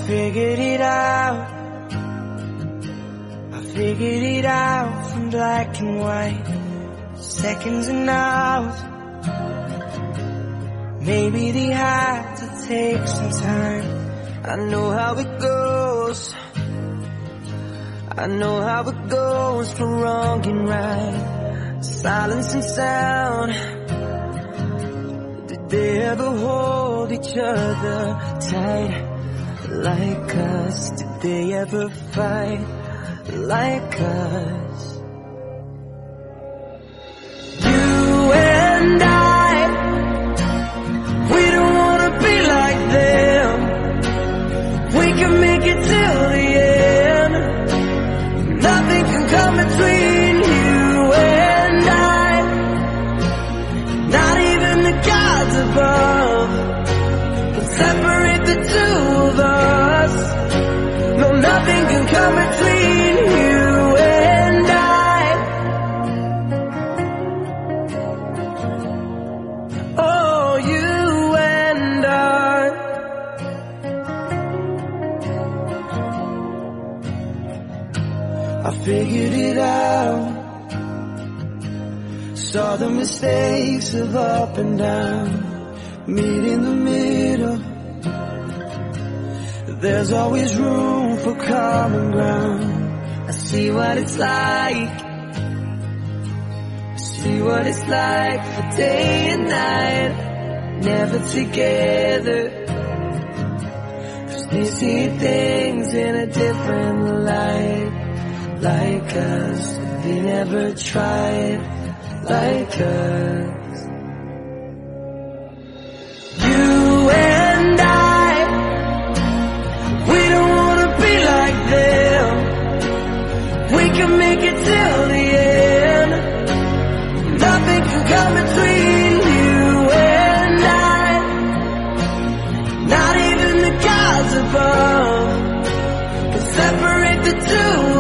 figured it out. I figured it out from black and white, seconds and hours. Maybe they had to take some time. I know how it goes. I know how it goes for wrong and right, silence and sound. Did they ever hold each other tight like us? Did they ever fight like us? You and I, we don't wanna be like them. We can make it till the end. Nothing can come between you and I, not even the gods above can separate the two of us. No, nothing can come between you and I. Oh, you and I. I figured it out. Saw the mistakes of up and down, meet in the middle. There's always room for common ground. I see what it's like. I see what it's like for day and night, never together. 'Cause they see things in a different light, like us. They never tried like us. You and I, we don't wanna be like them. We can make it till the end. Nothing can come between you and I, not even the gods above can separate the two